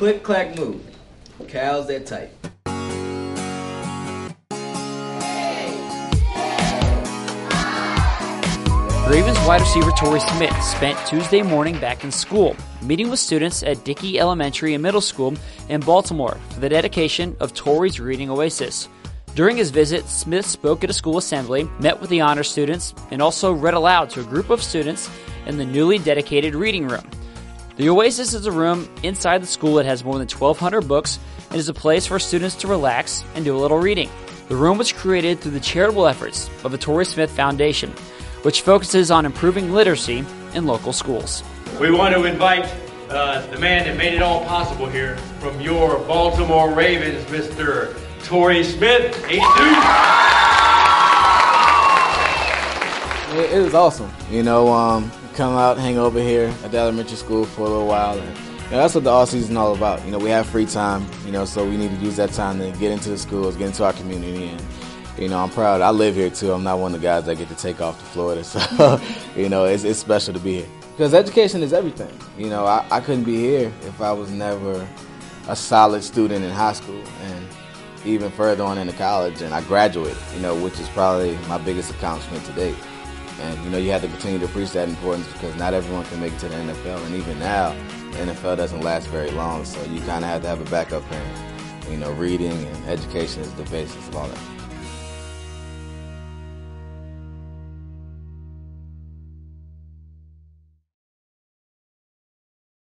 click, clack, move. Cal's that tight. Ravens wide receiver Torrey Smith spent Tuesday morning back in school, meeting with students at Dickey Elementary and Middle School in Baltimore for the dedication of Torrey's Reading Oasis. During his visit, Smith spoke at a school assembly, met with the honor students, and also read aloud to a group of students in the newly dedicated reading room. The Oasis is a room inside the school that has more than 1,200 books and is a place for students to relax and do a little reading. The room was created through the charitable efforts of the Torrey Smith Foundation, which focuses on improving literacy in local schools. We want to invite the man that made it all possible here from your Baltimore Ravens, Mr. Torrey Smith. It was awesome. Come out, hang over here at the elementary school for a little while. And that's what the off season is all about. We have free time, so we need to use that time to get into the schools, get into our community. And, I'm proud. I live here, too. I'm not one of the guys that get to take off to Florida. So, it's special to be here. Because education is everything. I couldn't be here if I was never a solid student in high school and even further on into college. And I graduated, which is probably my biggest accomplishment to date. And, you have to continue to preach that importance because not everyone can make it to the NFL. And even now, the NFL doesn't last very long. So you kind of have to have a backup plan. Reading and education is the basis of all that.